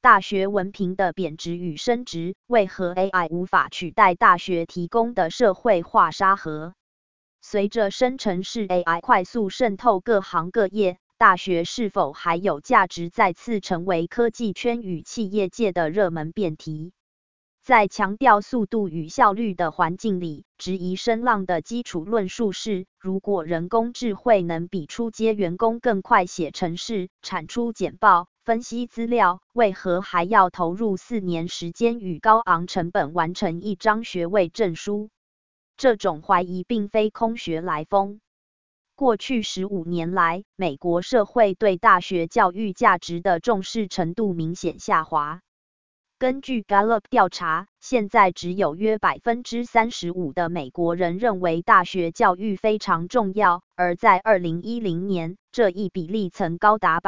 大学文凭的贬值与升值，为何 AI 无法取代大学提供的社会化沙盒？随着生成式 AI 快速渗透各行各业，大学是否还有价值再次成为科技圈与企业界的热门辩题。在强调速度与效率的环境里，质疑声浪的基础论述是：如果人工智慧能比初阶员工更快写程式、产出简报、分析资料，为何还要投入4年时间与高昂成本完成一张学位证书？这种怀疑并非空穴来风。过去15年来，美国社会对大学教育价值的重视程度明显下滑。根据 Gallup 调查，现在只有约 35% 的美国人认为大学教育非常重要，而在2010年，这一比例曾高达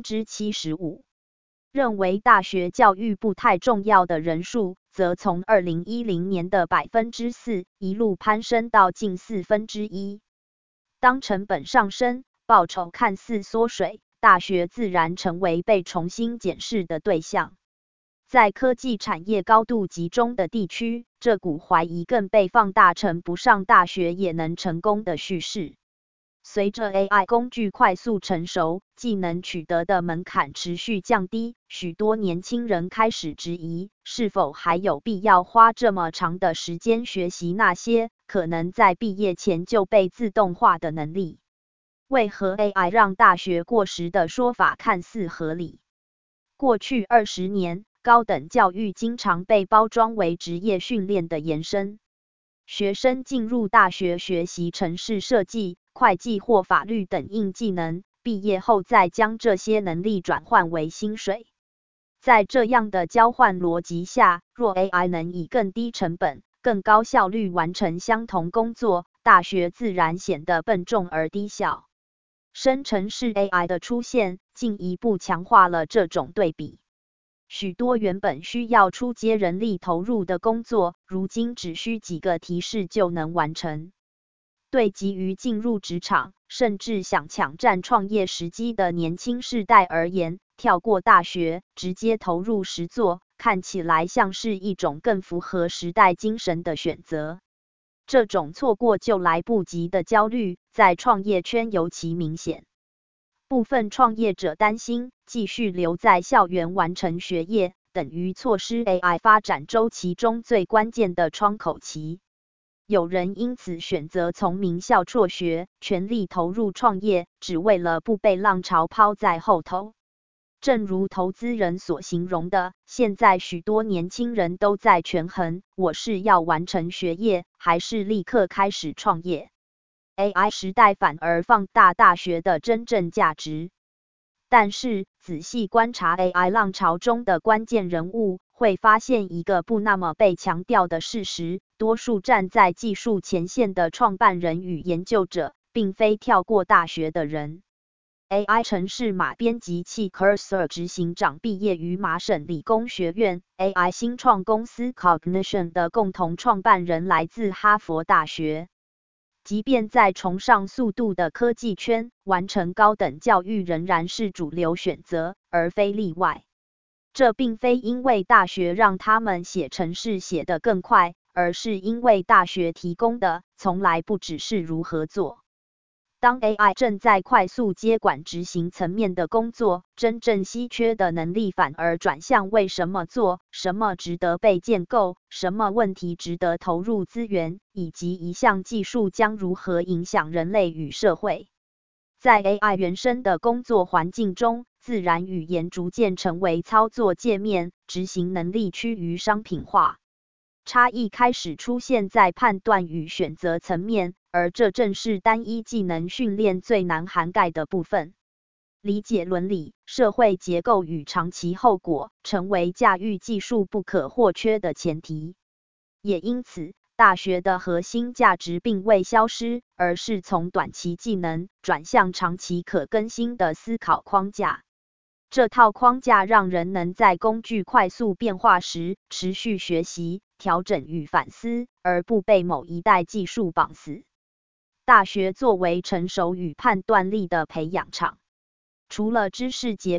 75%。认为大学教育不太重要的人数，则从2010年的 4% 一路攀升到近1/4。当成本上升，报酬看似缩水，大学自然成为被重新检视的对象。在科技产业高度集中的地区，这股怀疑更被放大成不上大学也能成功的叙事。随着 AI 工具快速成熟，技能取得的门槛持续降低，许多年轻人开始质疑，是否还有必要花这么长的时间学习那些可能在毕业前就被自动化的能力。为何 AI 让大学过时的说法看似合理？过去20年，高等教育经常被包装为职业训练的延伸。学生进入大学学习程式设计、会计或法律等硬技能，毕业后再将这些能力转换为薪水。在这样的交换逻辑下，若 AI 能以更低成本、更高效率完成相同工作，大学自然显得笨重而低效。生成式 AI 的出现，进一步强化了这种对比。许多原本需要初阶人力投入的工作，如今只需几个提示就能完成。对急于进入职场，甚至想抢占创业时机的年轻世代而言，跳过大学，直接投入实作，看起来像是一种更符合时代精神的选择。这种错过就来不及的焦虑，在创业圈尤其明显。部分创业者担心，继续留在校园完成学业，等于错失 AI 发展周期中最关键的窗口期。有人因此选择从名校辍学，全力投入创业，只为了不被浪潮抛在后头。正如投资人所形容的，现在许多年轻人都在权衡，我是要完成学业，还是立刻开始创业。AI 时代反而放大大学的真正价值。但是，仔细观察 AI 浪潮中的关键人物，会发现一个不那么被强调的事实：多数站在技术前线的创办人与研究者，并非跳过大学的人。AI 程式码编辑器 Cursor 执行长毕业于麻省理工学院 ，AI 新创公司 Cognition 的共同创办人来自哈佛大学。即便在崇尚速度的科技圈，完成高等教育仍然是主流选择，而非例外。这并非因为大学让他们写程式写得更快，而是因为大学提供的从来不只是如何做。当 AI 正在快速接管执行层面的工作，真正稀缺的能力反而转向为什么做，什么值得被建构，什么问题值得投入资源，以及一项技术将如何影响人类与社会。在 AI 原生的工作环境中，自然语言逐渐成为操作界面，执行能力趋于商品化。差异开始出现在判断与选择层面，而这正是单一技能训练最难涵盖的部分。理解伦理、社会结构与长期后果，成为驾驭技术不可或缺的前提。也因此，大学的核心价值并未消失，而是从短期技能转向长期可更新的思考框架。这套框架让人能在工具快速变化时持续学习、调整与反思，而不被某一代技术绑死。大学作为成熟与判断力的培养场，除了知识结构，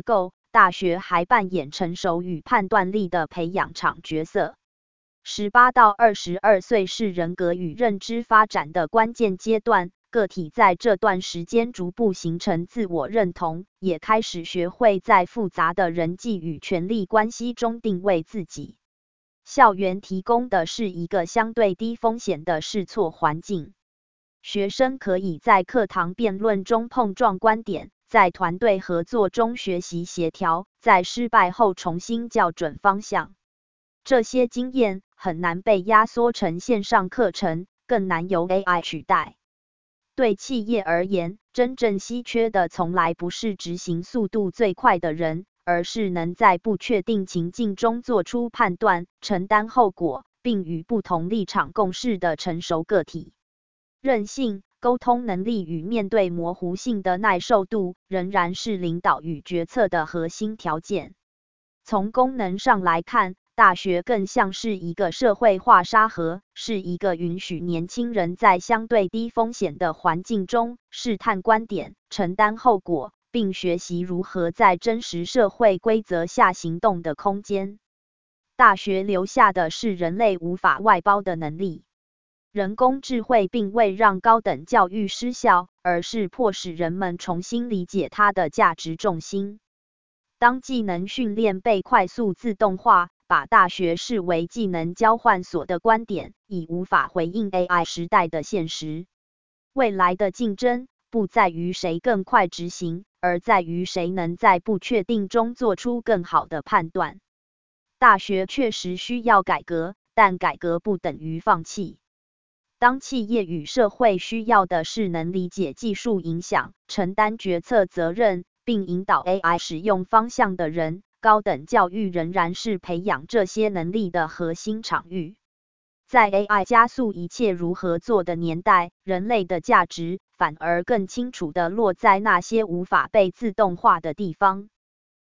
大学还扮演成熟与判断力的培养场角色。18到22岁是人格与认知发展的关键阶段，个体在这段时间逐步形成自我认同，也开始学会在复杂的人际与权力关系中定位自己。校园提供的是一个相对低风险的试错环境，学生可以在课堂辩论中碰撞观点，在团队合作中学习协调，在失败后重新校准方向。这些经验很难被压缩成线上课程，更难由 AI 取代。对企业而言，真正稀缺的从来不是执行速度最快的人，而是能在不确定情境中做出判断、承担后果，并与不同立场共事的成熟个体。韧性、沟通能力与面对模糊性的耐受度，仍然是领导与决策的核心条件。从功能上来看，大学更像是一个社会化沙盒，是一个允许年轻人在相对低风险的环境中试探观点、承担后果，并学习如何在真实社会规则下行动的空间。大学留下的是人类无法外包的能力。人工智慧并未让高等教育失效，而是迫使人们重新理解它的价值重心。当技能训练被快速自动化，把大学视为技能交换所的观点，已无法回应 AI 时代的现实。未来的竞争不在于谁更快执行，而在于谁能在不确定中做出更好的判断。大学确实需要改革，但改革不等于放弃。当企业与社会需要的是能理解技术影响、承担决策责任，并引导 AI 使用方向的人，高等教育仍然是培养这些能力的核心场域。在 AI 加速一切如何做的年代，人类的价值反而更清楚地落在那些无法被自动化的地方。